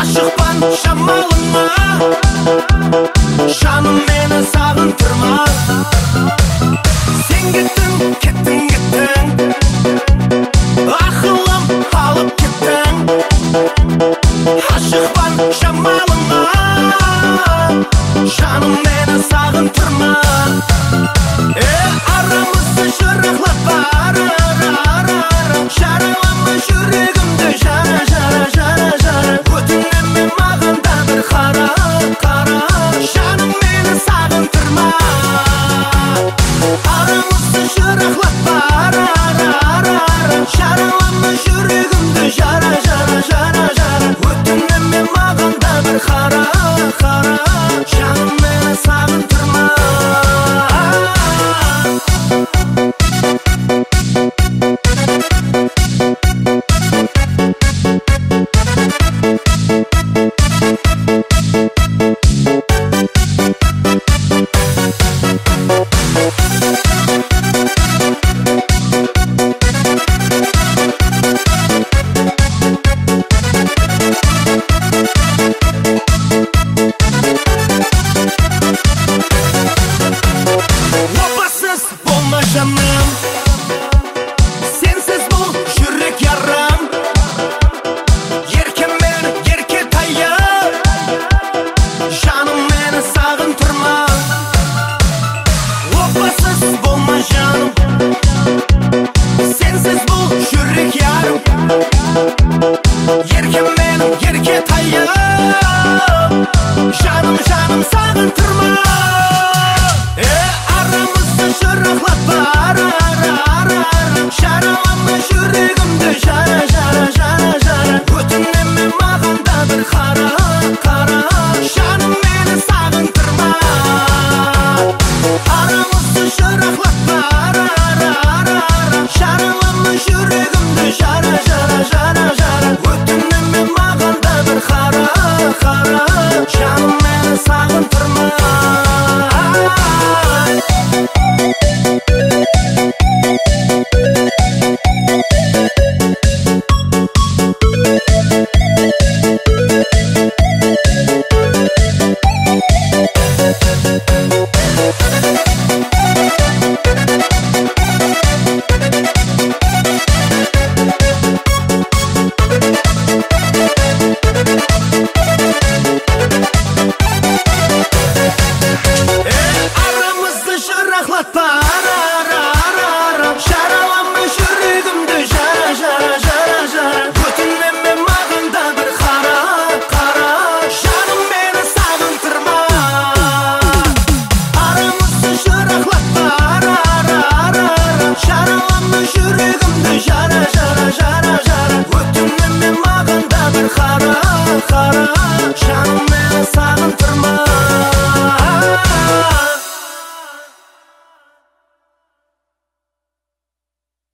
Aşıqпан шамалыңа, жаным мені сағындырма. Сен кеттің, ақылым алып кеттің. Aşıqпан шамалыңа, жаным мені сағындырма. Арамызды жырақлап бара, жаралама жүрегімді, жара. Өтінемін мен маған да бір қара, жаным мені сағындырма. Арамызды жырақлап бара, жаралама жүрегімді, жара. Өтінемін мен маған да бір қара, жаным мені сағындырма. Опасыз болма жаным, сенсіз бұл жүрек ярам. Еркем мені, ерке таяр, жаным мені сағындырма. Опасыз болма жаным, сенсіз бұл жүрек ярам. Еркем мені, ерке таяр, жаным сағындырма. Aramızda жырақлап бара,